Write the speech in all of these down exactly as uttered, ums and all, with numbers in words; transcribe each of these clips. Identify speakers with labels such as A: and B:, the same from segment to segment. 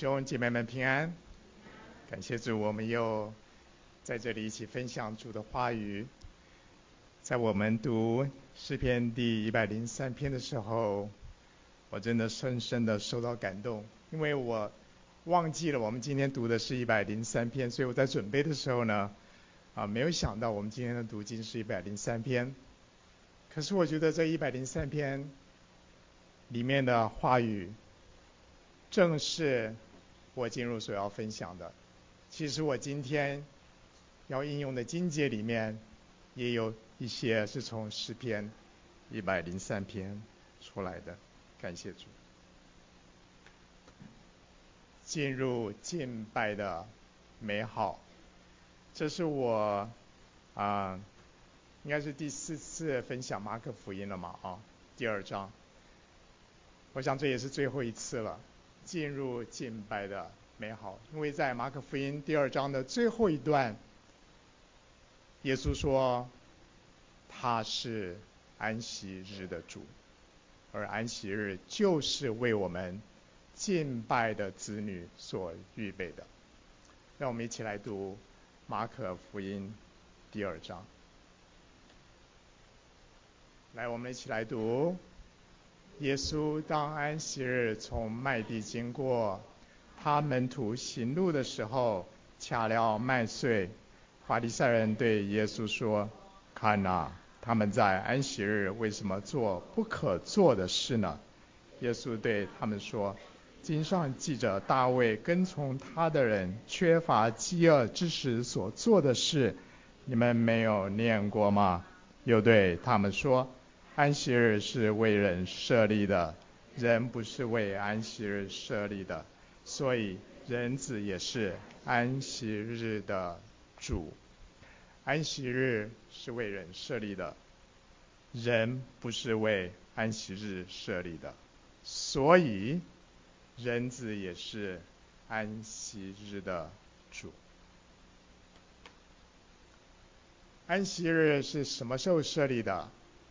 A: 兄姐妹们平安，感谢主，我们又在这里一起分享主的话语。在我们读诗篇第一百零三篇的时候，我真的深深的受到感动，因为我忘记了我们今天读的是一百零三篇，所以我在准备的时候呢，啊，没有想到我们今天的读经是一百零三篇。可是我觉得这一百零三篇里面的话语，正是我进入所要分享的。其实我今天要应用的经节里面，也有一些是从诗篇一百零三篇出来的。感谢主。进入敬拜的美好，这是我啊、呃，应该是第四次分享马可福音了嘛啊，第二章。我想这也是最后一次了。进入敬拜的美好，因为在马可福音第二章的最后一段，耶稣说他是安息日的主，而安息日就是为我们敬拜的子女所预备的。让我们一起来读马可福音第二章。来，我们一起来读。耶稣当安息日从麦地经过，他门徒行路的时候，掐了麦穗。法利赛人对耶稣说：“看哪，他们在安息日为什么做不可做的事呢？”耶稣对他们说：“经上记着大卫跟从他的人缺乏饥饿之时所做的事，你们没有念过吗？”又对他们说：“安息日是为人设立的，人不是为安息日设立的，所以人子也是安息日的主。安息日是为人设立的，人不是为安息日设立的，所以人子也是安息日的主。”安息日是什么时候设立的？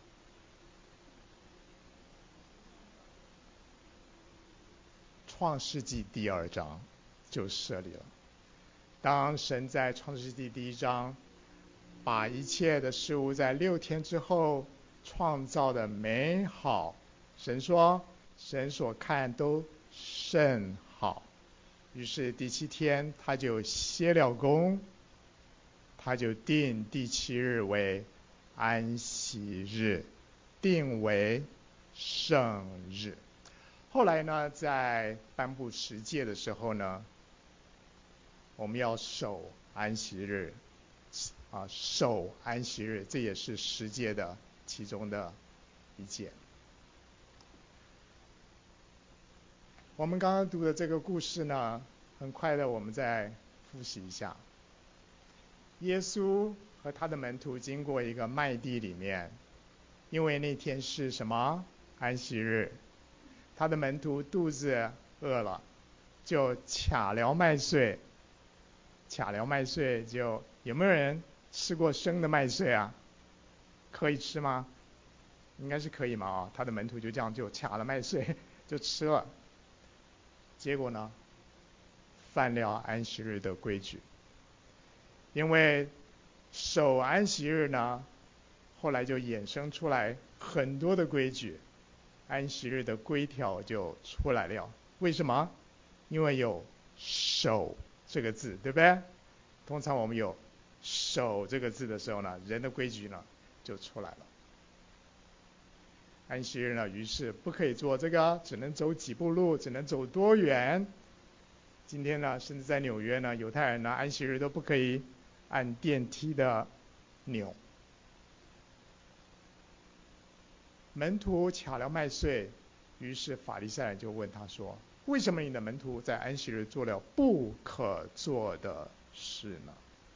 A: 创世纪第二章就设立了。当神在创世纪第一章把一切的事物在六天之后创造的美好，神说神所看都甚好，于是第七天他就歇了工，他就定第七日为安息日，定为圣日。后来呢，在颁布十诫的时候呢，我们要守安息日，啊，守安息日，这也是十诫的其中的一诫。我们刚刚读的这个故事呢，很快的我们再复习一下。耶稣和他的门徒经过一个麦地里面，因为那天是什么？安息日。他的门徒肚子饿了，就掐了麦穗。掐了麦穗就有没有人吃过生的麦穗啊？可以吃吗？应该是可以嘛啊！他的门徒就这样就掐了麦穗就吃了。结果呢，犯了安息日的规矩。因为守安息日呢，后来就衍生出来很多的规矩。安息日的规条就出来了。为什么？因为有守这个字，对不对？通常我们有守这个字的时候呢，人的规矩呢就出来了。安息日呢，于是不可以做这个，只能走几步路，只能走多远。今天呢，甚至在纽约呢，犹太人呢，安息日都不可以按电梯的钮。门徒掐了麦穗，于是法利赛人就问他说：“为什么你的门徒在安息日做了不可做的事呢？”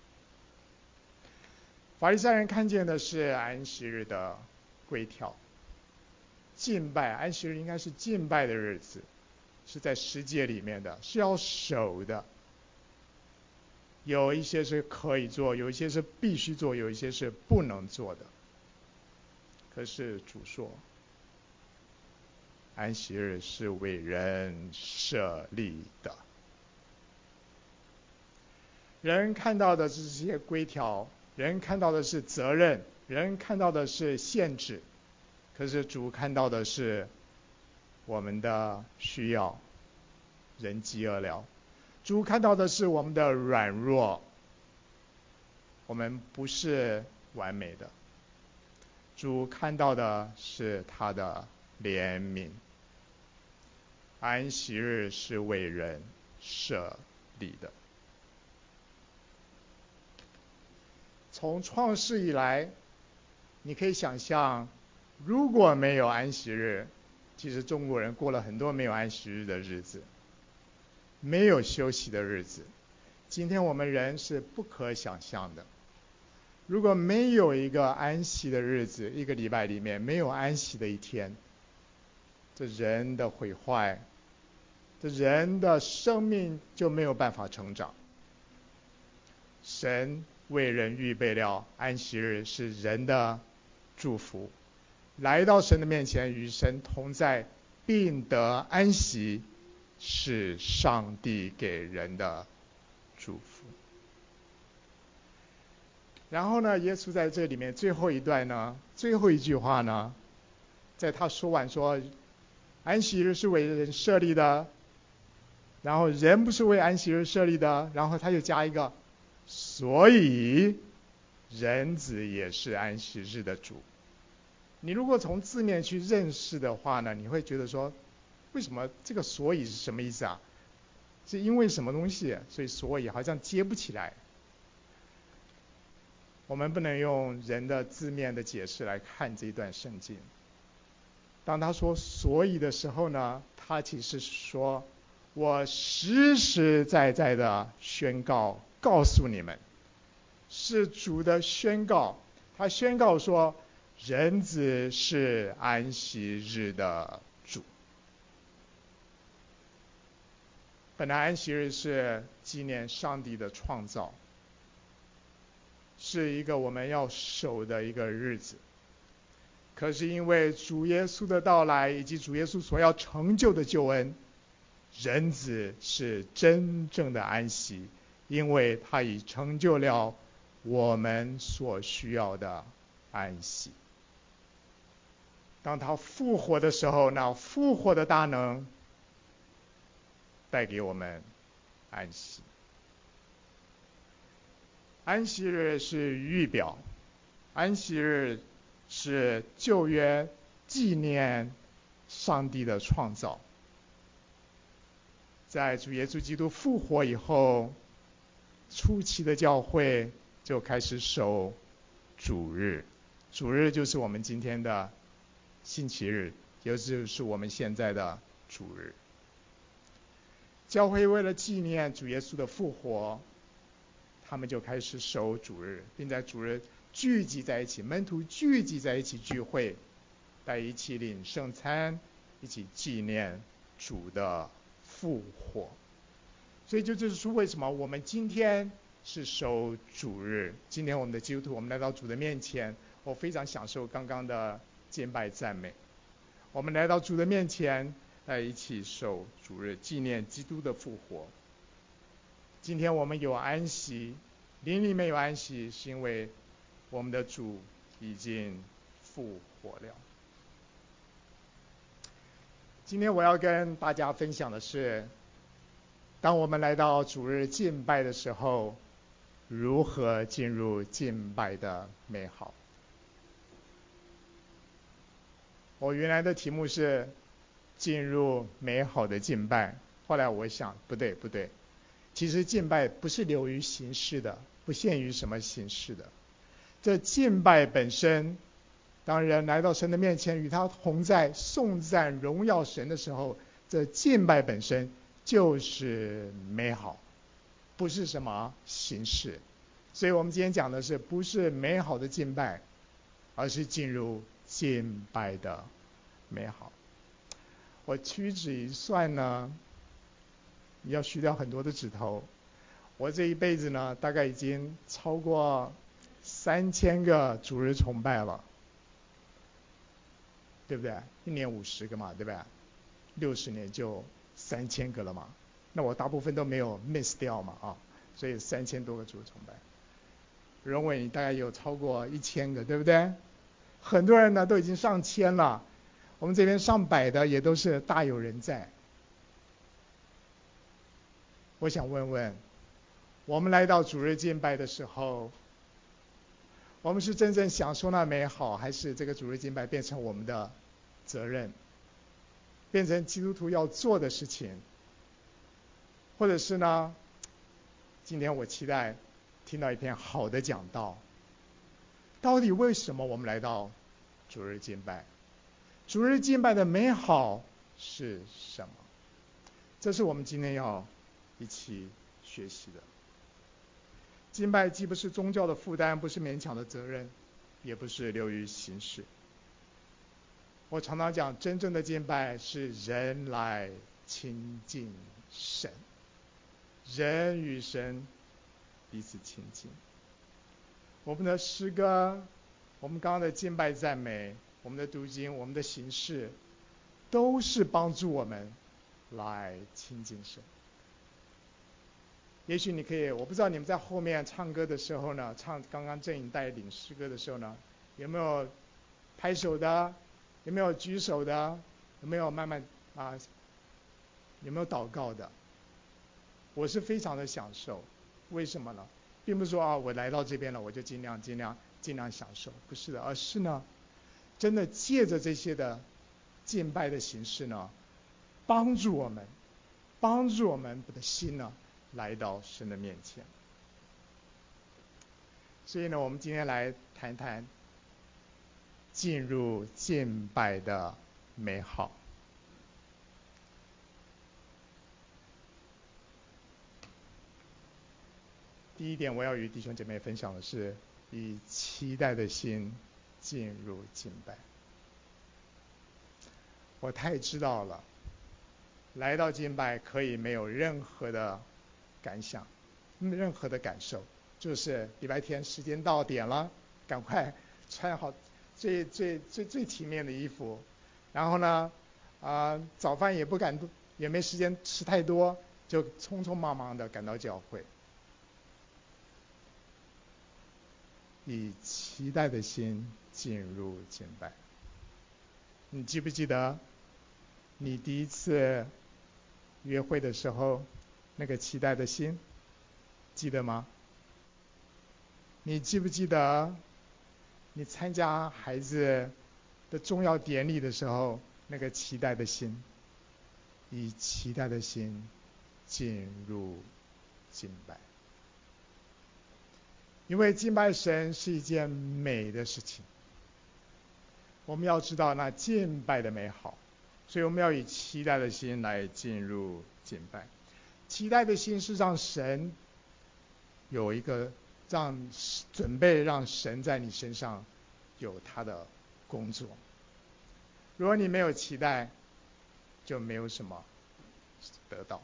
A: 法利赛人看见的是安息日的规条，敬拜，安息日应该是敬拜的日子，是在十诫里面的，是要守的。有一些是可以做，有一些是必须做，有一些是不能做的。可是主说，安息日是为人设立的， 人看到的是这些规条，人看到的是责任，人看到的是限制，可是主看到的是我们的需要，人饥饿了。主看到的是我们的软弱，我们不是完美的。主看到的是他的怜悯。安息日是为人设立的。从创世以来，你可以想象，如果没有安息日，其实中国人过了很多没有安息日的日子，没有休息的日子。今天我们人是不可想象的。如果没有一个安息的日子，一个礼拜里面没有安息的一天，这人的毁坏，这人的生命就没有办法成长。神为人预备了安息日，是人的祝福。来到神的面前，与神同在，并得安息，是上帝给人的祝福。然后呢，耶稣在这里面最后一段呢，最后一句话呢，在他说完说安息日是为人设立的，然后人不是为安息日设立的，然后他就加一个，所以人子也是安息日的主。你如果从字面去认识的话呢，你会觉得说，为什么这个所以是什么意思啊？是因为什么东西，所以所以好像接不起来。我们不能用人的字面的解释来看这一段圣经。当他说所以的时候呢，他其实是说，我实实在在的宣告告诉你们，是主的宣告。他宣告说，人子是安息日的主。本来安息日是纪念上帝的创造，是一个我们要守的一个日子。可是因为主耶稣的到来，以及主耶稣所要成就的救恩，人子是真正的安息，因为他已成就了我们所需要的安息。当他复活的时候，那复活的大能带给我们安息。安息日是预表，安息日是旧约纪念上帝的创造。在主耶稣基督复活以后，初期的教会就开始守主日。主日就是我们今天的星期日，也就是我们现在的主日。教会为了纪念主耶稣的复活，他们就开始守主日，并在主日聚集在一起，门徒聚集在一起聚会，在一起领圣餐，一起纪念主的复活。所以这就是为什么我们今天是守主日。今天我们的基督徒，我们来到主的面前，我非常享受刚刚的敬拜赞美。我们来到主的面前，来一起守主日，纪念基督的复活。今天我们有安息，灵里面有安息，是因为我们的主已经复活了。今天我要跟大家分享的是，当我们来到主日敬拜的时候，如何进入敬拜的美好。我原来的题目是进入美好的敬拜，后来我想不对不对，其实敬拜不是流于形式的，不限于什么形式的。这敬拜本身，当人来到神的面前与他同在颂赞荣耀神的时候，这敬拜本身就是美好，不是什么形式。所以我们今天讲的是不是美好的敬拜，而是进入敬拜的美好。我屈指一算呢，要虚掉很多的指头。我这一辈子呢，大概已经超过三千个主日崇拜了，对不对？一年五十个嘛，对不对？六十年就三千个了嘛。那我大部分都没有 miss 掉嘛啊， 所以三千多个主日崇拜。荣伟大概有超过一千个，对不对？很多人呢都已经上千了，我们这边上百的也都是大有人在。我想问问，我们来到主日敬拜的时候，我们是真正享受那美好，还是这个主日敬拜变成我们的责任，变成基督徒要做的事情？或者是呢，今天我期待听到一篇好的讲道，到底为什么我们来到主日敬拜？主日敬拜的美好是什么？这是我们今天要一起学习的。敬拜既不是宗教的负担，不是勉强的责任，也不是流于形式。我常常讲，真正的敬拜是人来亲近神，人与神彼此亲近。我们的诗歌，我们刚刚的敬拜赞美，我们的读经，我们的形式，都是帮助我们来亲近神。也许你可以，我不知道你们在后面唱歌的时候呢，唱刚刚正颖带领诗歌的时候呢，有没有拍手的，有没有举手的，有没有慢慢啊，有没有祷告的？我是非常的享受，为什么呢？并不是说啊，我来到这边了，我就尽量尽量尽量享受，不是的，而是呢，真的借着这些的敬拜的形式呢，帮助我们，帮助我们的心呢，来到神的面前。所以呢，我们今天来谈谈进入敬拜的美好。第一点，我要与弟兄姐妹分享的是，以期待的心进入敬拜。我太知道了，来到敬拜可以没有任何的感想，任何的感受，就是礼拜天时间到点了，赶快穿好最最最最体面的衣服，然后呢，啊、呃，早饭也不敢，也没时间吃太多，就匆匆忙忙的赶到教会。以期待的心进入敬拜。你记不记得你第一次约会的时候那个期待的心？记得吗？你记不记得你参加孩子的重要典礼的时候那个期待的心？以期待的心进入敬拜。因为敬拜神是一件美的事情，我们要知道那敬拜的美好，所以我们要以期待的心来进入敬拜。期待的心是让神有一个让准备让神在你身上有他的工作。如果你没有期待，就没有什么得到。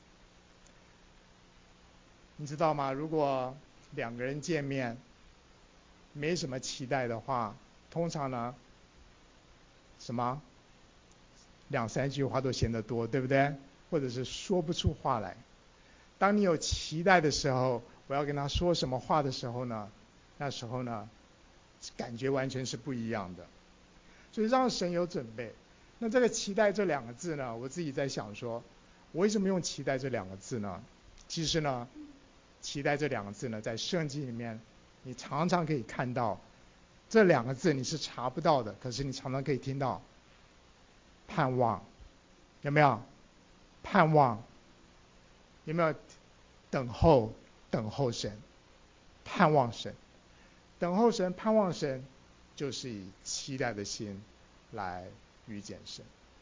A: 你知道吗？如果两个人见面没什么期待的话，通常呢，什么两三句话都嫌得多，对不对？或者是说不出话来。当你有期待的时候，我要跟他说什么话的时候呢，那时候呢，感觉完全是不一样的。所以让神有准备。那这个期待这两个字呢，我自己在想说，我为什么用期待这两个字呢？其实呢，期待这两个字呢，在圣经里面你常常可以看到，这两个字你是查不到的，可是你常常可以听到盼望，有没有？盼望，有没有？等候，等候神，盼望神，等候神，盼望神，就是以期待的心来遇见神。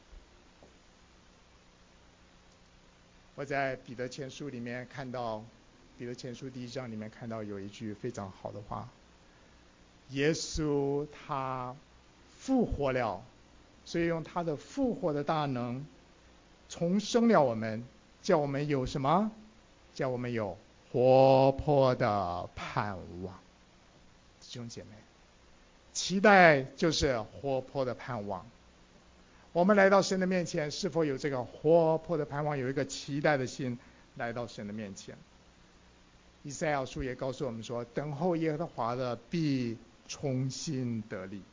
A: 我在彼得前书里面看到，彼得前书第一章里面看到有一句非常好的话：耶稣他复活了，所以用他的复活的大能重生了我们，叫我们有什么？叫我们有活泼的盼望。弟兄姐妹，期待就是活泼的盼望。我们来到神的面前，是否有这个活泼的盼望，有一个期待的心来到神的面前？ 以赛亚书也告诉我们说，等候耶和华的必重新得力。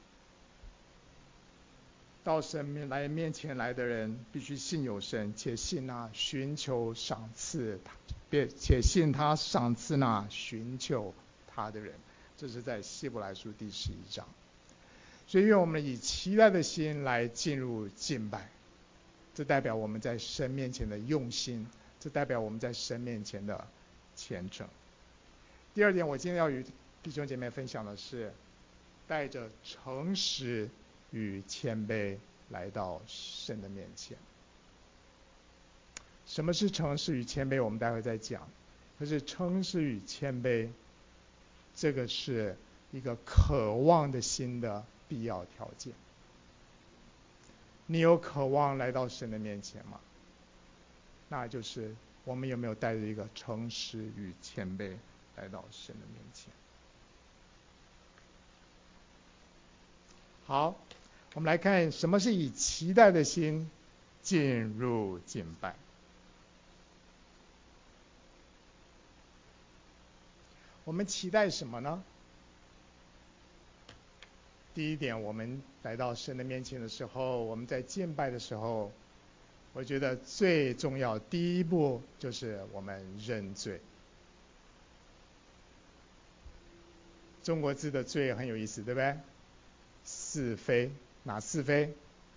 A: 到神来面前来的人，必须信有神，且信那寻求赏赐他，别且信他赏赐那寻求他的人。这是在希伯来书第十一章。所以愿我们以期待的心来进入敬拜，这代表我们在神面前的用心，这代表我们在神面前的虔诚。第二点，我今天要与弟兄姐妹分享的是，带着诚实与谦卑来到神的面前。什么是诚实与谦卑？我们待会再讲。可是诚实与谦卑，这个是一个渴望的心的必要条件。你有渴望来到神的面前吗？那就是我们有没有带着一个诚实与谦卑来到神的面前。好，我们来看什么是以期待的心进入敬拜。我们期待什么呢？第一点，我们来到神的面前的时候，我们在敬拜的时候，我觉得最重要第一步就是我们认罪。中国字的罪很有意思，对不对？是非，哪是非？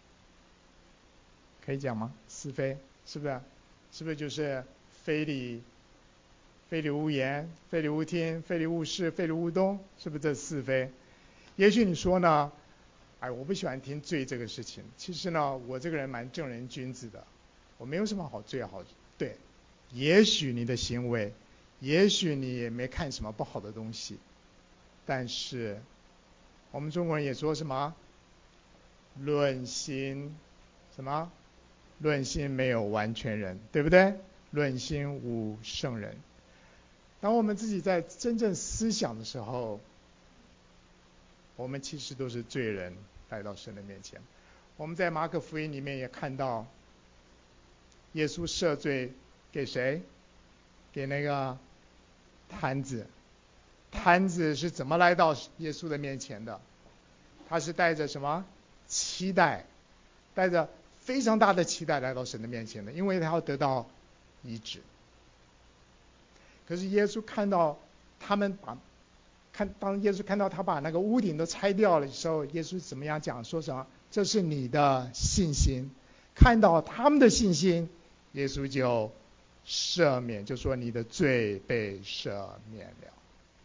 A: 可以讲吗？是非是不是？是不是就是非礼、非礼勿言、非礼勿听、非礼勿视、非礼勿动？是不是这是非？也许你说呢，哎，我不喜欢听罪这个事情。其实呢，我这个人蛮正人君子的，我没有什么好罪好对。也许你的行为，也许你也没看什么不好的东西，但是我们中国人也说什么？论心什么？论心没有完全人，对不对？论心无圣人。当我们自己在真正思想的时候，我们其实都是罪人来到神的面前。我们在马可福音里面也看到，耶稣赦罪给谁？给那个摊子。摊子是怎么来到耶稣的面前的？他是带着什么期待？带着非常大的期待来到神的面前的，因为他要得到医治。可是耶稣看到他们把看，当耶稣看到他把那个屋顶都拆掉了的时候，耶稣怎么样讲？说什么？这是你的信心。看到他们的信心，耶稣就赦免，就说你的罪被赦免了。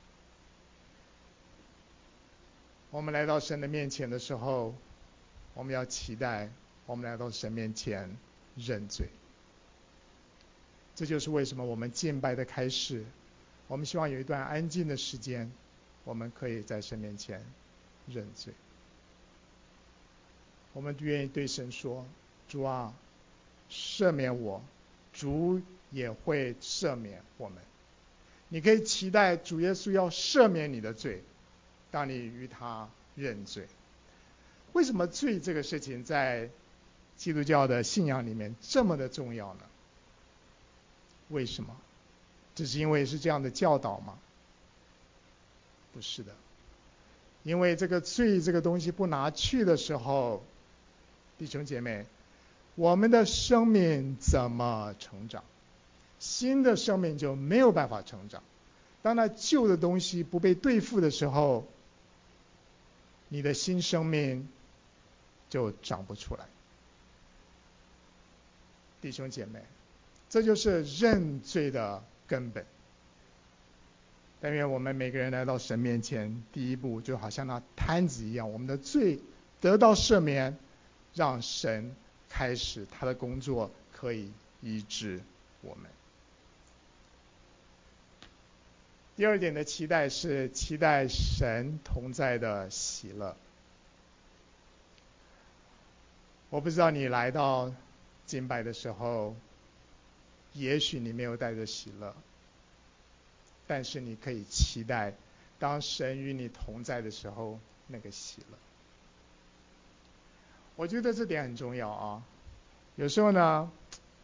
A: 我们来到神的面前的时候，我们要期待我们来到神面前认罪。这就是为什么我们敬拜的开始，我们希望有一段安静的时间，我们可以在神面前认罪。我们愿意对神说：主啊，赦免我，主也会赦免我们。你可以期待主耶稣要赦免你的罪，当你与他认罪。为什么罪这个事情在基督教的信仰里面这么的重要呢？为什么？只是因为是这样的教导吗？不是的。因为这个罪这个东西不拿去的时候，弟兄姐妹，我们的生命怎么成长？新的生命就没有办法成长。当那旧的东西不被对付的时候，你的新生命就长不出来。弟兄姐妹，这就是认罪的根本。但愿我们每个人来到神面前，第一步就好像那摊子一样，我们的罪得到赦免，让神开始他的工作，可以医治我们。第二点的期待是期待神同在的喜乐。我不知道你来到敬拜的时候，也许你没有带着喜乐，但是你可以期待当神与你同在的时候那个喜乐。我觉得这点很重要啊。有时候呢，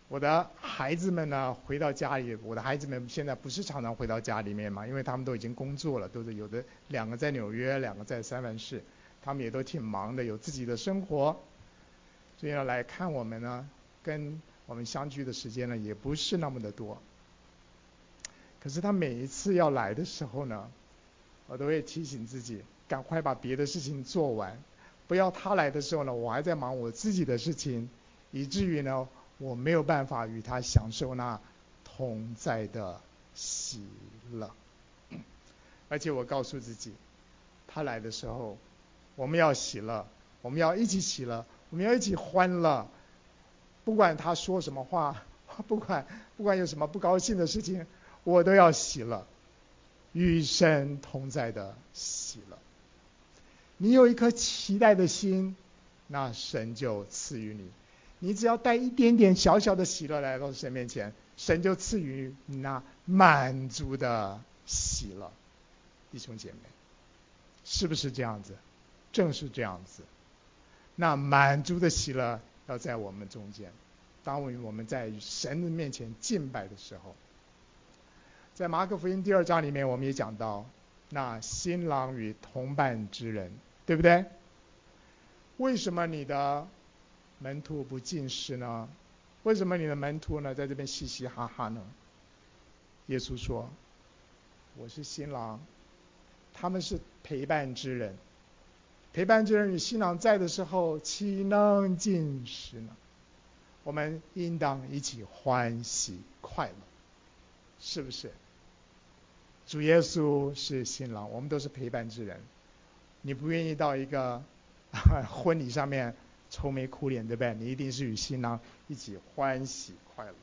A: 我的孩子们呢回到家里，我的孩子们现在不是常常回到家里面嘛，因为他们都已经工作了，都是有的两个在纽约，两个在三藩市，他们也都挺忙的，有自己的生活，所以要来看我们呢，跟我们相聚的时间呢也不是那么的多。可是他每一次要来的时候呢，我都会提醒自己，赶快把别的事情做完，不要他来的时候呢，我还在忙我自己的事情，以至于呢，我没有办法与他享受那同在的喜乐。而且我告诉自己，他来的时候，我们要喜乐，我们要一起喜乐，我们要一起欢乐。不管他说什么话，不管不管有什么不高兴的事情，我都要喜乐，与神同在的喜乐。你有一颗期待的心，那神就赐予你。你只要带一点点小小的喜乐来到神面前，神就赐予你那满足的喜乐。弟兄姐妹，是不是这样子？正是这样子。那满足的喜乐要在我们中间，当我们在神的面前敬拜的时候。在马可福音第二章里面，我们也讲到那新郎与同伴之人，对不对？为什么你的门徒不进食呢？为什么你的门徒呢在这边嘻嘻哈哈呢？耶稣说，我是新郎，他们是陪伴之人，陪伴之人与新郎在的时候，岂能进食呢？我们应当一起欢喜快乐，是不是？主耶稣是新郎，我们都是陪伴之人。你不愿意到一个婚礼上面愁眉苦脸，对不对？你一定是与新郎一起欢喜快乐。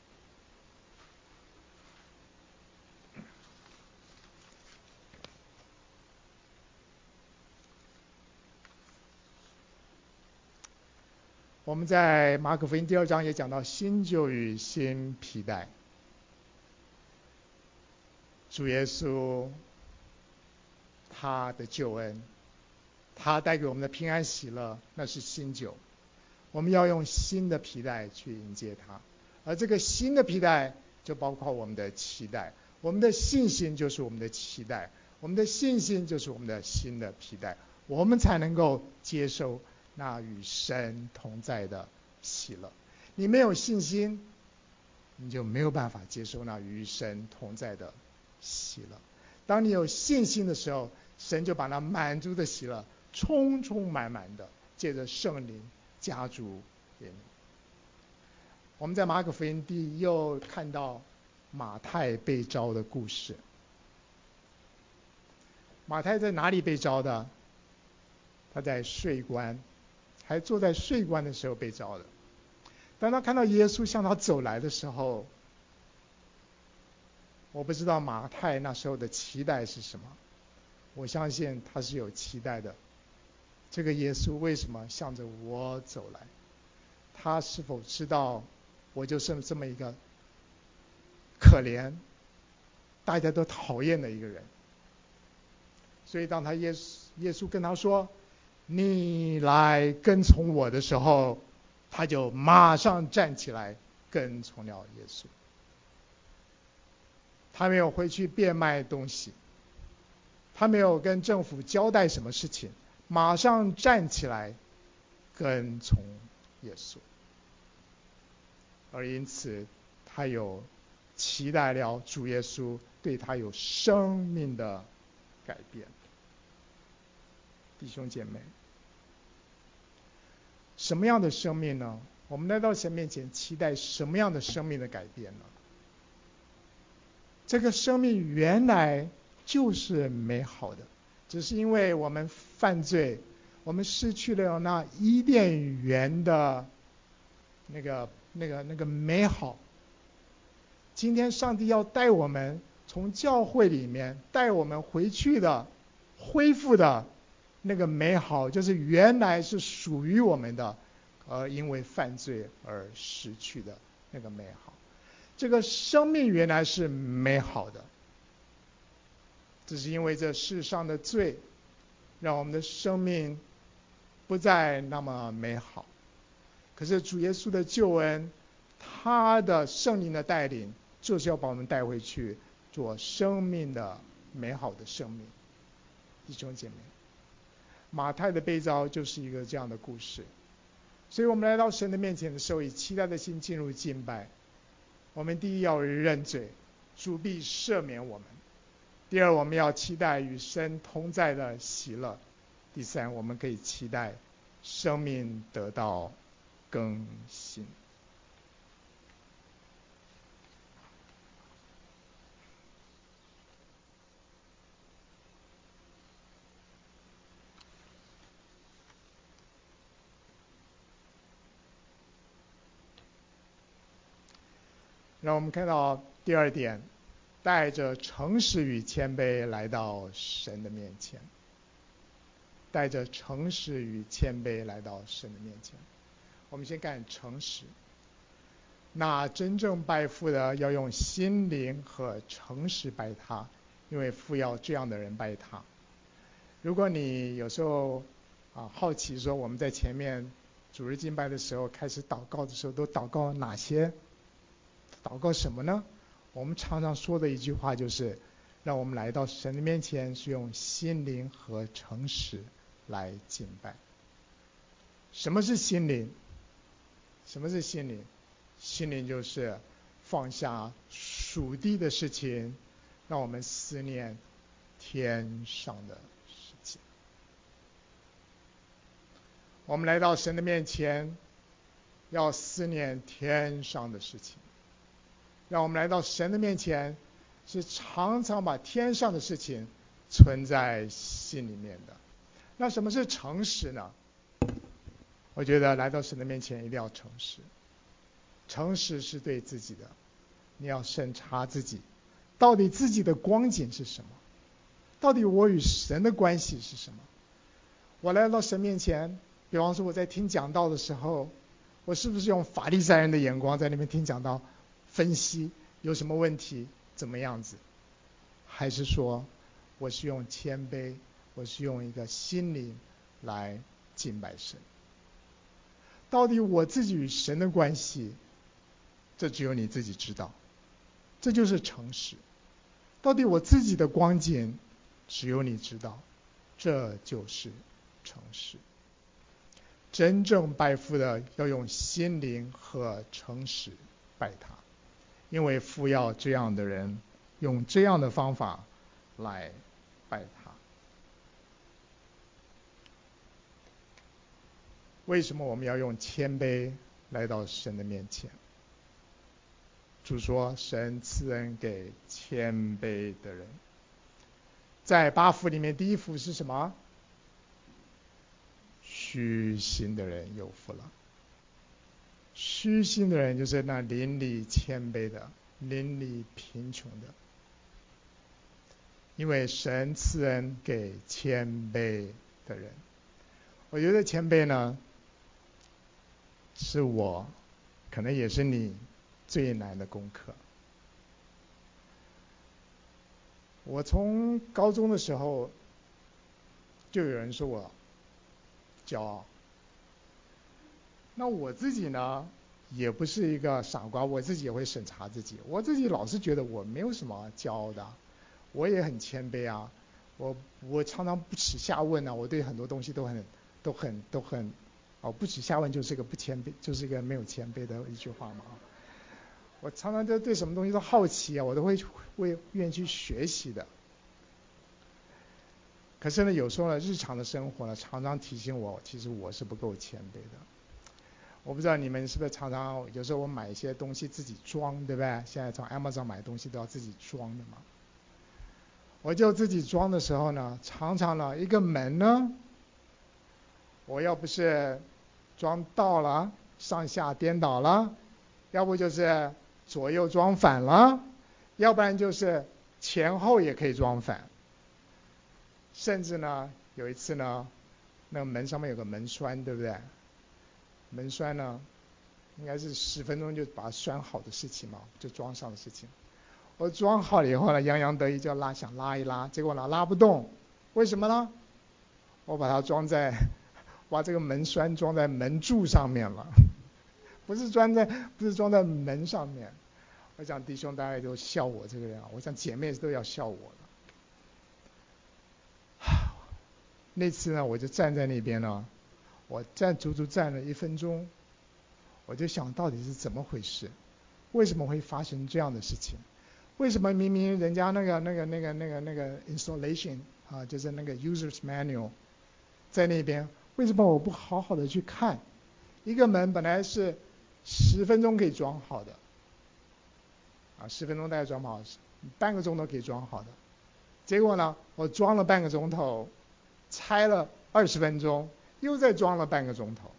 A: 我们在马可福音第二章也讲到新酒与新皮带。主耶稣他的救恩，他带给我们的平安喜乐，那是新酒。我们要用新的皮带去迎接他，而这个新的皮带就包括我们的期待，我们的信心就是我们的期待，我们的信心就是我们的新的皮带，我们才能够接受那与神同在的喜乐。你没有信心，你就没有办法接受那与神同在的喜乐。当你有信心的时候，神就把那满足的喜乐充充满满的借着圣灵加诸给你。我们在马可福音第又看到马太被招的故事。马太在哪里被招的？他在税关，还坐在税关的时候被招的。当他看到耶稣向他走来的时候，我不知道马太那时候的期待是什么，我相信他是有期待的。这个耶稣为什么向着我走来？他是否知道我就是这么一个可怜、大家都讨厌的一个人？所以当他耶稣耶稣跟他说你来跟从我的时候，他就马上站起来跟从了耶稣。他没有回去变卖东西，他没有跟政府交代什么事情，马上站起来跟从耶稣。而因此他有期待了主耶稣对他有生命的改变。弟兄姐妹，什么样的生命呢？我们来到神面前期待什么样的生命的改变呢？这个生命原来就是美好的，只是因为我们犯罪，我们失去了那伊甸园的那个那个那个美好。今天上帝要带我们从教会里面带我们回去的，恢复的那个美好，就是原来是属于我们的，而因为犯罪而失去的那个美好。这个生命原来是美好的，只是因为这世上的罪，让我们的生命不再那么美好。可是主耶稣的救恩他的圣灵的带领就是要把我们带回去做生命的美好的生命。弟兄姐妹，马太的被召就是一个这样的故事。所以我们来到神的面前的时候，以期待的心进入敬拜。我们第一要认罪，主必赦免我们；第二，我们要期待与神同在的喜乐；第三，我们可以期待生命得到更新。让我们看到第二点，带着诚实与谦卑来到神的面前。带着诚实与谦卑来到神的面前。我们先看诚实。那真正拜父的要用心灵和诚实拜他，因为父要这样的人拜他。如果你有时候啊好奇说我们在前面主日敬拜的时候开始祷告的时候都祷告哪些？祷告什么呢？我们常常说的一句话就是，让我们来到神的面前是用心灵和诚实来敬拜。什么是心灵？什么是心灵？心灵就是放下属地的事情，让我们思念天上的事情。我们来到神的面前，要思念天上的事情。让我们来到神的面前，是常常把天上的事情存在心里面的。那什么是诚实呢？我觉得来到神的面前一定要诚实。诚实是对自己的，你要审查自己，到底自己的光景是什么？到底我与神的关系是什么？我来到神面前，比方说我在听讲道的时候，我是不是用法利赛人的眼光在那边听讲道，分析有什么问题怎么样子？还是说我是用谦卑，我是用一个心灵来敬拜神？到底我自己与神的关系，这只有你自己知道，这就是诚实。到底我自己的光景，只有你知道，这就是诚实。真正拜父的要用心灵和诚实拜他，因为父要这样的人用这样的方法来拜他。为什么我们要用谦卑来到神的面前？主说神赐恩给谦卑的人。在八福里面第一福是什么？虚心的人有福了。虚心的人就是那邻里谦卑的，邻里贫穷的。因为神赐恩给谦卑的人。我觉得谦卑呢，是我，可能也是你最难的功课。我从高中的时候，就有人说我骄傲。那我自己呢，也不是一个傻瓜，我自己也会审查自己。我自己老是觉得我没有什么骄傲的，我也很谦卑啊。我我常常不耻下问啊，我对很多东西都很都很都很，哦，不耻下问就是个不谦卑，就是一个没有谦卑的一句话嘛。我常常都对什么东西都好奇啊，我都会会愿意去学习的。可是呢，有时候呢，日常的生活呢，常常提醒我，其实我是不够谦卑的。我不知道你们是不是常常，有时候我买一些东西自己装，对不对？现在从 Amazon 买东西都要自己装的嘛。我就自己装的时候呢，常常呢，一个门呢，我要不是装倒了，上下颠倒了，要不就是左右装反了，要不然就是前后也可以装反。甚至呢，有一次呢，那个门上面有个门栓，对不对？门栓呢，应该是十分钟就把它拴好的事情嘛，就装上的事情。我装好了以后呢，洋洋得意就要拉，想拉一拉，结果呢拉不动，为什么呢？我把它装在，把这个门栓装在门柱上面了， 不是装在不是装在门上面。我想弟兄大概都笑我这个人啊，我想姐妹都要笑我了。那次呢，我就站在那边呢，我站足足站了一分钟，我就想到底是怎么回事，为什么会发生这样的事情？为什么明明人家那个那个那个那个那个 installation 啊，就是那个 users manual 在那边，为什么我不好好的去看？一个门本来是十分钟可以装好的，啊，十分钟大概装不好，半个钟头可以装好的，结果呢，我装了半个钟头，拆了二十分钟，又再装了半个钟头。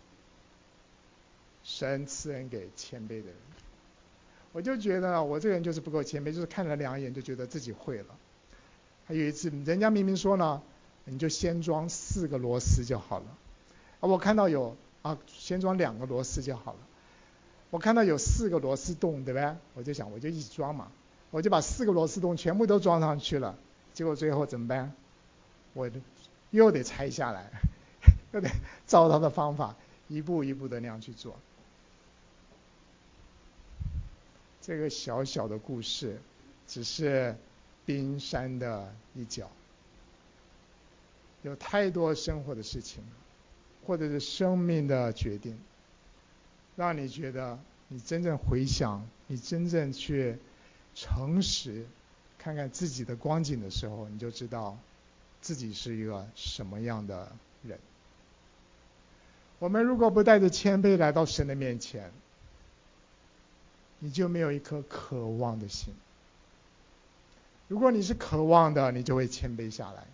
A: 神赐恩给谦卑的人，我就觉得我这个人就是不够谦卑，就是看了两眼就觉得自己会了。还有一次，人家明明说呢，你就先装四个螺丝就好了，啊，我看到有啊，先装两个螺丝就好了。我看到有四个螺丝洞，对吧？我就想，我就一起装嘛，我就把四个螺丝洞全部都装上去了。结果最后怎么办？我又得拆下来，又得照他的方法一步一步的那样去做。这个小小的故事，只是冰山的一角。有太多生活的事情，或者是生命的决定，让你觉得你真正回想，你真正去诚实看看自己的光景的时候，你就知道自己是一个什么样的人。我们如果不带着谦卑来到神的面前，你就没有一颗渴望的心。如果你是渴望的，你就会谦卑下来。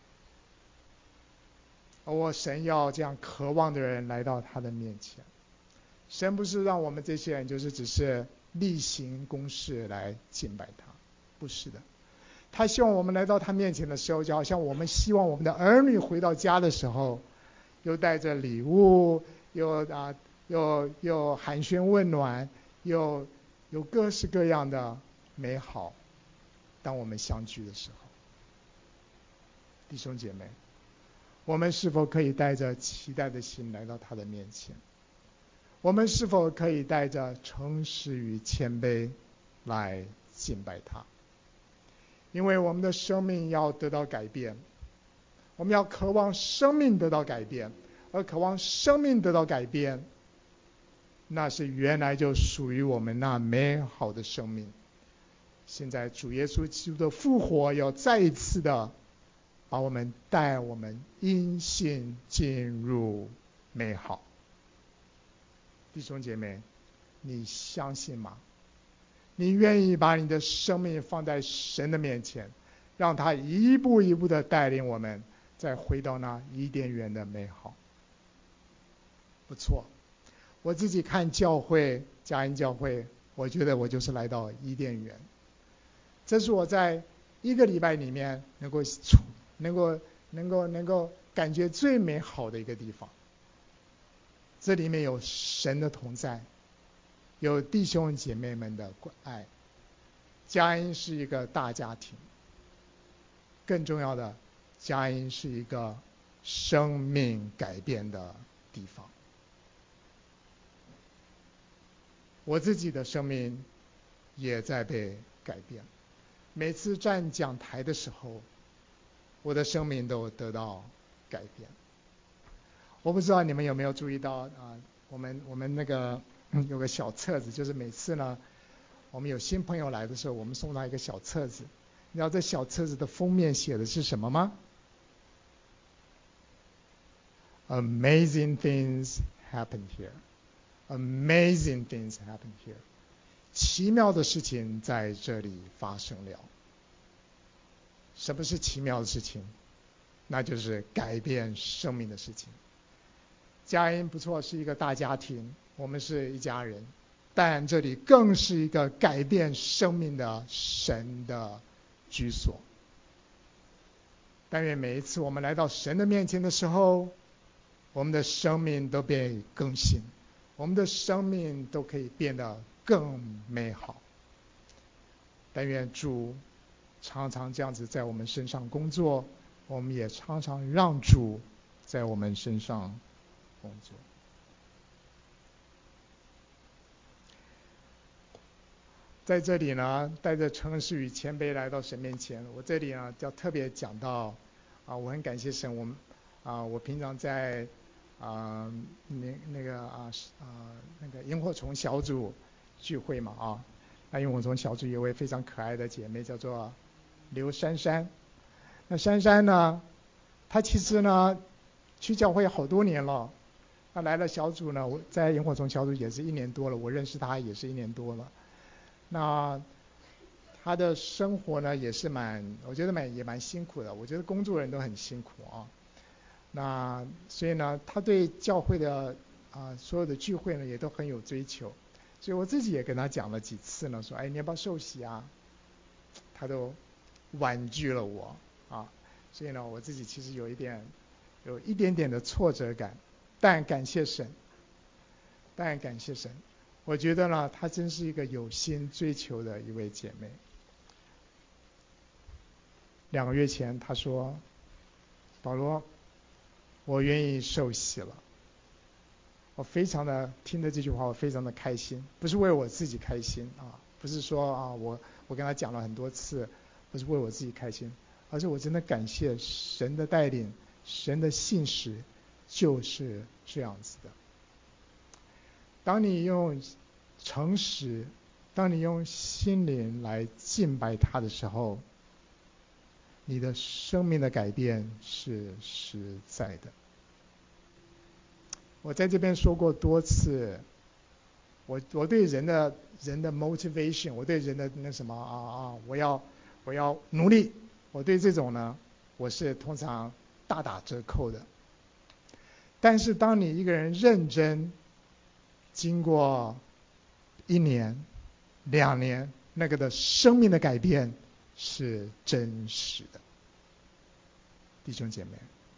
A: 而我神要这样渴望的人来到他的面前。神不是让我们这些人就是只是例行公事来敬拜他，不是的。他希望我们来到他面前的时候，就好像我们希望我们的儿女回到家的时候，又带着礼物，又啊又又寒暄问暖，又有各式各样的美好。当我们相聚的时候，弟兄姐妹，我们是否可以带着期待的心来到他的面前？我们是否可以带着诚实与谦卑来敬拜他？因为我们的生命要得到改变，我们要渴望生命得到改变，而渴望生命得到改变，那是原来就属于我们那美好的生命。现在主耶稣基督的复活要再一次的把我们带我们因信进入美好。弟兄姐妹，你相信吗？你愿意把你的生命放在神的面前，让他一步一步的带领我们再回到那伊甸园的美好？不错，我自己看教会，嘉恩教会，我觉得我就是来到伊甸园。这是我在一个礼拜里面能够能够能够能够感觉最美好的一个地方。这里面有神的同在，有弟兄姐妹们的爱。嘉恩是一个大家庭，更重要的，嘉恩是一个生命改变的地方。我自己的生命也在被改变。每次站讲台的时候，我的生命都得到改变。我不知道你们有没有注意到啊？我们我们那个、嗯、有个小册子，就是每次呢，我们有新朋友来的时候，我们送他一个小册子。你知道这小册子的封面写的是什么吗？ Amazing things happen here. Amazing things happen here. 奇妙的事情在这里发生了。什么是奇妙的事情？那就是改变生命的事情。嘉恩不错，是一个大家庭，我们是一家人，但这里更是一个改变生命的神的居所。但愿每一次我们来到神的面前的时候，我们的生命都被更新，我们的生命都可以变得更美好。但愿主常常这样子在我们身上工作，我们也常常让主在我们身上工作。 在这里呢，带着诚实与谦卑来到神面前。我这里呢，要特别讲到，啊，我很感谢神，我们啊，我平常在啊那那个啊啊那个萤火虫小组聚会嘛啊，那萤火虫小组有位非常可爱的姐妹叫做刘珊珊。那珊珊呢，她其实呢去教会好多年了。她来了小组呢，我在萤火虫小组也是一年多了，我认识她也是一年多了。那他的生活呢也是蛮，我觉得蛮也蛮辛苦的。我觉得工作人都很辛苦啊。那所以呢，他对教会的啊、呃、所有的聚会呢也都很有追求。所以我自己也跟他讲了几次呢，说哎你要不要受洗啊？他都婉拒了我啊。所以呢，我自己其实有一点有一点点的挫折感，但感谢神，但感谢神。我觉得呢，她真是一个有心追求的一位姐妹。两个月前，她说：“保罗，我愿意受洗了。”我非常的听着这句话，我非常的开心，不是为我自己开心啊，不是说啊，我我跟她讲了很多次，不是为我自己开心，而是我真的感谢神的带领，神的信实就是这样子的。当你用诚实，当你用心灵来敬拜他的时候，你的生命的改变是实在的。我在这边说过多次，我我对人的人的 motivation， 我对人的那什么啊啊，我要我要努力，我对这种呢，我是通常大打折扣的。但是当你一个人认真，经过一年、两年，那个的生命的改变是真实的。弟兄姐妹，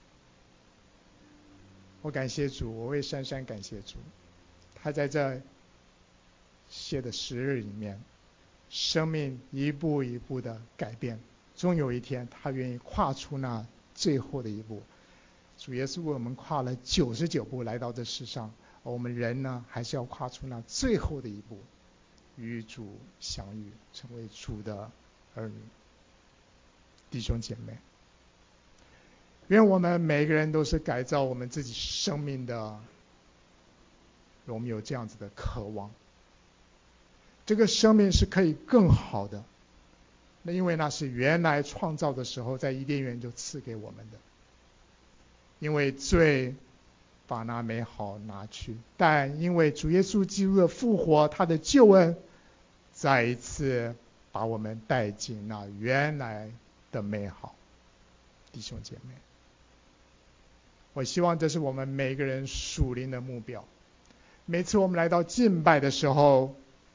A: 我感谢主，我为珊珊感谢主，他在这写的十日里面，生命一步一步的改变，终有一天他愿意跨出那最后的一步。主耶稣为我们跨了九十九步来到这世上，而我们人呢，还是要跨出那最后的一步，与主相遇，成为主的儿女。弟兄姐妹，愿我们每个人都是改造我们自己生命的，我们有这样子的渴望。这个生命是可以更好的，那因为那是原来创造的时候在伊甸园就赐给我们的。因为罪把那美好拿去，但因为主耶稣基督的复活，他的救恩再一次把我们带进那原来的美好。弟兄姐妹，我希望这是我们每个人属灵的目标。每次我们来到敬拜的时候，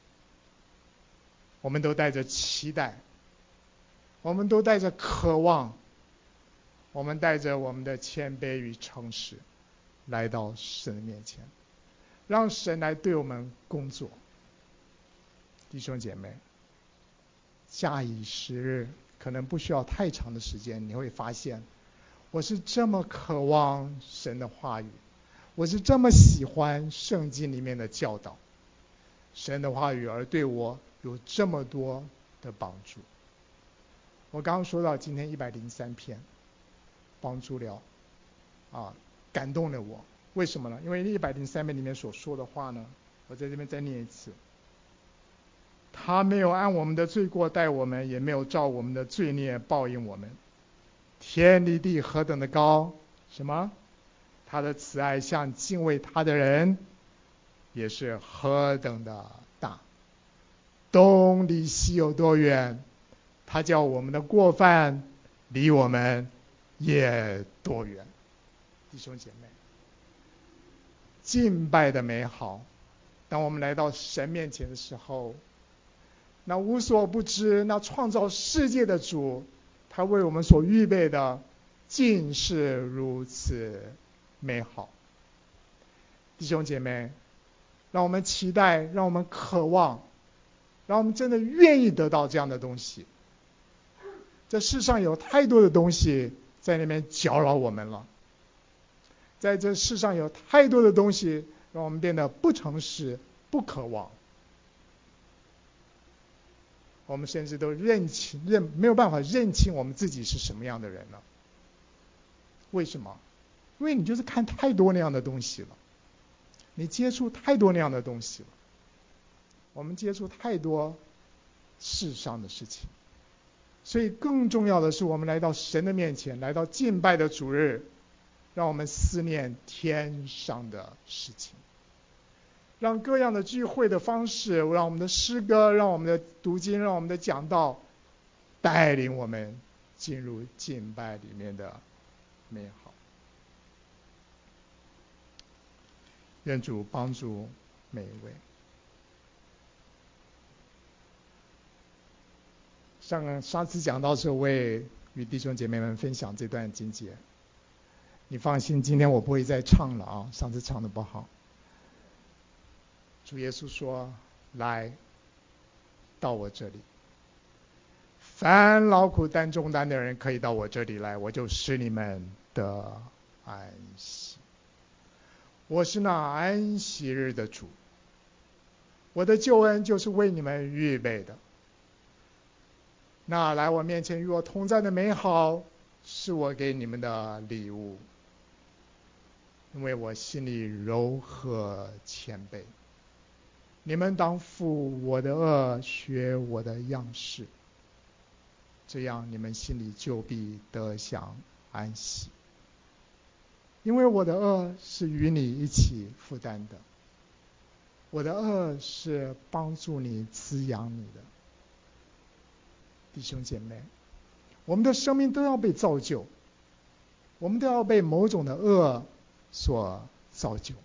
A: 我们都带着期待，我们都带着渴望，我们带着我们的谦卑与诚实来到神的面前，让神来对我们工作。弟兄姐妹，假以时日，可能不需要太长的时间，你会发现我是这么渴望神的话语，我是这么喜欢圣经里面的教导，神的话语而对我有这么多的帮助。我刚刚说到今天一百零三篇帮助了啊，感动了我。为什么呢？因为一百零三篇里面所说的话呢，我在这边再念一次。他没有按我们的罪过待我们，也没有照我们的罪孽报应我们。天离地何等的高，什么？他的慈爱向敬畏他的人也是何等的大。东离西有多远，他叫我们的过犯离我们也多远。弟兄姐妹，敬拜的美好，当我们来到神面前的时候，那无所不知，那创造世界的主，他为我们所预备的尽是如此美好。弟兄姐妹，让我们期待，让我们渴望，让我们真的愿意得到这样的东西。这世上有太多的东西在那边搅扰我们了，在这世上有太多的东西让我们变得不诚实、不渴望。 我们甚至都认清认没有办法认清我们自己是什么样的人了。为什么？因为你就是看太多那样的东西了，你接触太多那样的东西了，我们接触太多世上的事情。所以更重要的是，我们来到神的面前，来到敬拜的主日，让我们思念天上的事情，让各样的聚会的方式，让我们的诗歌，让我们的读经，让我们的讲道带领我们进入敬拜里面的美好。愿主帮助每一位。上上次讲到时候，我也与弟兄姐妹们分享这段经节。你放心，今天我不会再唱了啊，上次唱的不好。主耶稣说：“来到我这里，凡劳苦担重担的人，可以到我这里来，我就使你们得安息。我是那安息日的主，我的救恩就是为你们预备的。那来我面前与我同在的美好，是我给你们的礼物，因为我心里柔和谦卑。你们当负我的恶，学我的样式，这样你们心里就必得享安息。因为我的恶是与你一起负担的，我的恶是帮助你滋养你的。”弟兄姐妹，我们的生命都要被造就，我们都要被某种的恶所造就。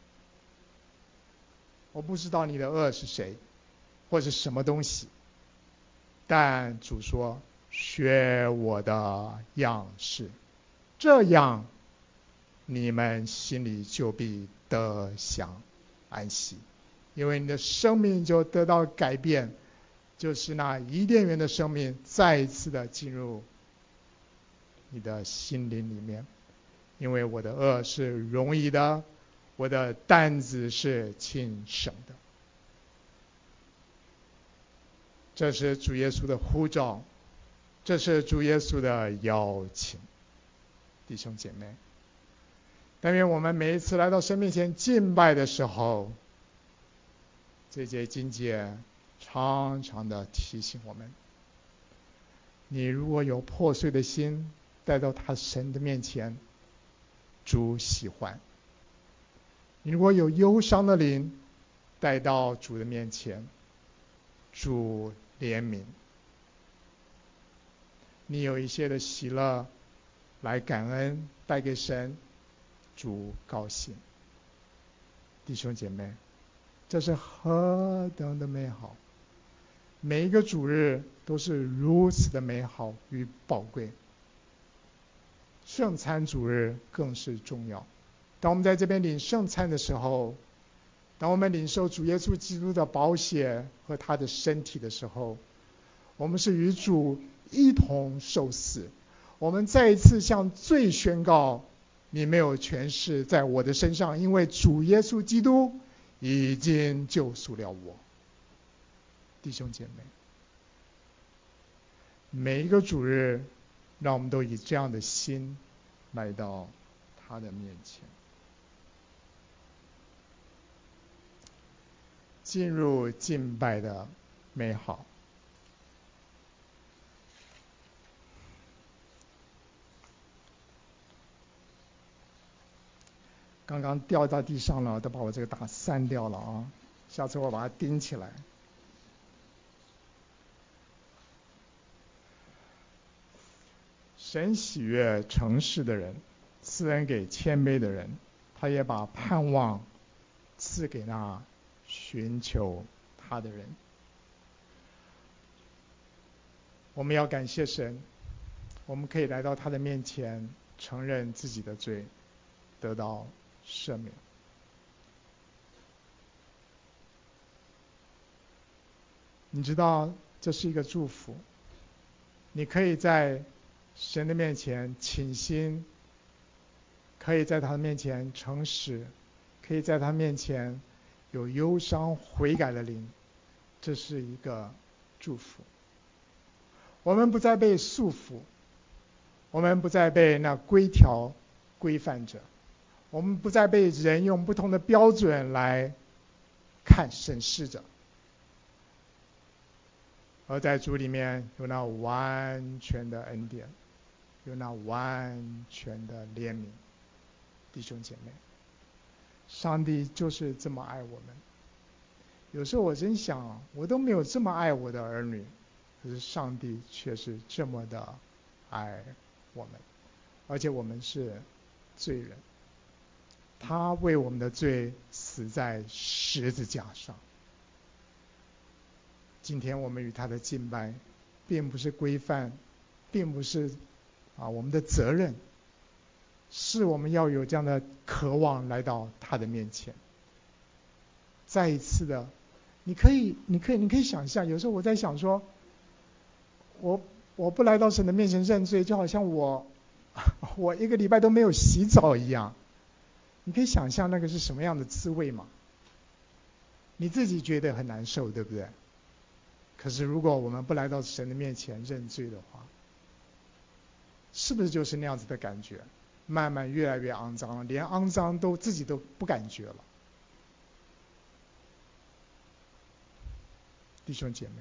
A: 我不知道你的恶是谁或是什么东西，但主说：“学我的样式，这样你们心里就必得享安息，因为你的生命就得到改变，就是那伊甸园的生命再一次的进入你的心灵里面。因为我的恶是容易的，我的担子是轻省的。”这是主耶稣的呼召，这是主耶稣的邀请。弟兄姐妹，但愿我们每一次来到神面前敬拜的时候，这节经节常常的提醒我们：你如果有破碎的心带到他神的面前，主喜欢；你如果有忧伤的灵带到主的面前，主怜悯；你有一些的喜乐来感恩带给神，主高兴。弟兄姐妹，这是何等的美好！每一个主日都是如此的美好与宝贵，圣餐主日更是重要。当我们在这边领圣餐的时候，当我们领受主耶稣基督的宝血和他的身体的时候，我们是与主一同受死。我们再一次向罪宣告：你没有权势在我的身上，因为主耶稣基督已经救赎了我。弟兄姐妹，每一个主日，让我们都以这样的心来到他的面前，进入敬拜的美好。刚刚掉到地上了，都把我这个打散掉了啊！下次我把它钉起来。神喜悦诚实的人，赐恩给谦卑的人，他也把盼望赐给那寻求他的人。我们要感谢神，我们可以来到他的面前，承认自己的罪，得到赦免。你知道这是一个祝福，你可以在神的面前倾心，可以在他面前诚实，可以在他面前有忧伤悔改的灵，这是一个祝福。 我们不再被束缚，我们不再被那规条规范着，我们不再被人用不同的标准来看审视着，而在主里面有那完全的恩典，有那完全的怜悯。弟兄姐妹，上帝就是这么爱我们。有时候我真想，我都没有这么爱我的儿女，可是上帝却是这么的爱我们，而且我们是罪人，他为我们的罪死在十字架上。今天我们与他的敬拜并不是规范，并不是啊我们的责任，是我们要有这样的渴望来到他的面前。再一次的，你可以你可以你可以想象，有时候我在想说，我我不来到神的面前认罪，就好像我我一个礼拜都没有洗澡一样。你可以想象那个是什么样的滋味吗？你自己觉得很难受，对不对？可是如果我们不来到神的面前认罪的话，是不是就是那样子的感觉？慢慢越来越肮脏了，连肮脏都自己都不感觉了。弟兄姐妹，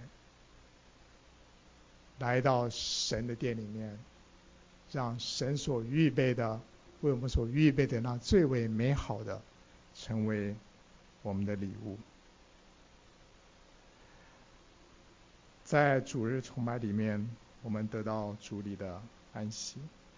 A: 来到神的殿里面，让神所预备的，为我们所预备的那最为美好的，成为我们的礼物。在主日崇拜里面，我们得到主里的安息，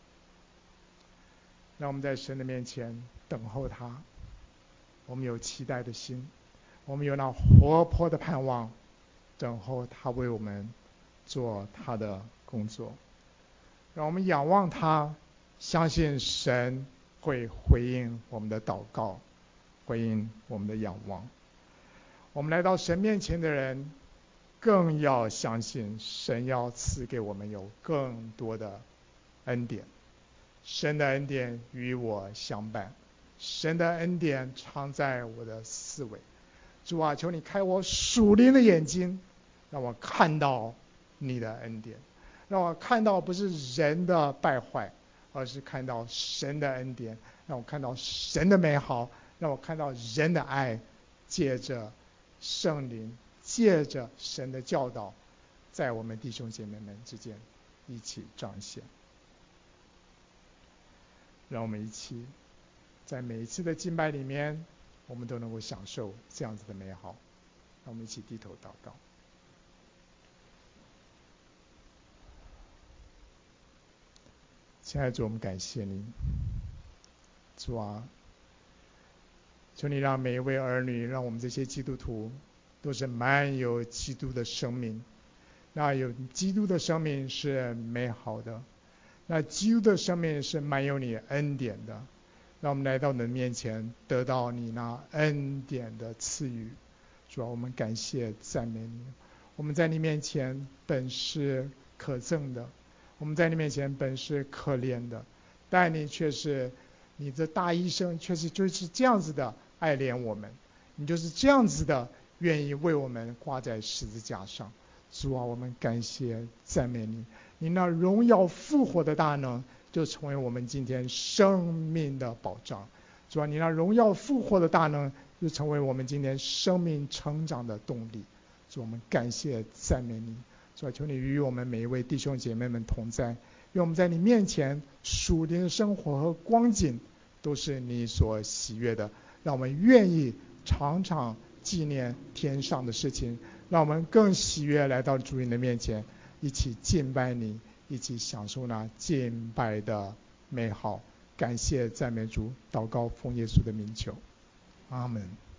A: 让我们在神的面前等候他。我们有期待的心，我们有那活泼的盼望，等候他为我们做他的工作。让我们仰望他，相信神会回应我们的祷告，回应我们的仰望。我们来到神面前的人，更要相信神要赐给我们有更多的恩典。神的恩典与我相伴，神的恩典常在我的思维。主啊，求你开我属灵的眼睛，让我看到你的恩典，让我看到不是人的败坏，而是看到神的恩典，让我看到神的美好，让我看到人的爱，借着圣灵，借着神的教导，在我们弟兄姐妹们之间一起彰显。让我们一起在每一次的敬拜里面，我们都能够享受这样子的美好。让我们一起低头祷告。亲爱的主，我们感谢你。主啊，求你让每一位儿女，让我们这些基督徒都是满有基督的生命。那有基督的生命是美好的，那基督的生命是满有你恩典的。让我们来到你的面前，得到你那恩典的赐予。主啊，我们感谢赞美你。我们在你面前本是可憎的，我们在你面前本是可怜的，但你却是你的大医生，却是就是这样子的爱怜我们，你就是这样子的愿意为我们挂在十字架上。主啊，我们感谢赞美你，你那荣耀复活的大能就成为我们今天生命的保障。主啊，你那荣耀复活的大能就成为我们今天生命成长的动力。主，我们感谢赞美你。主啊，求你与我们每一位弟兄姐妹们同在，愿我们在你面前属灵的生活和光景都是你所喜悦的，让我们愿意常常纪念天上的事情，让我们更喜悦来到主你的面前，一起敬拜你，一起享受那敬拜的美好。感谢赞美主，祷告奉耶稣的名求，阿门。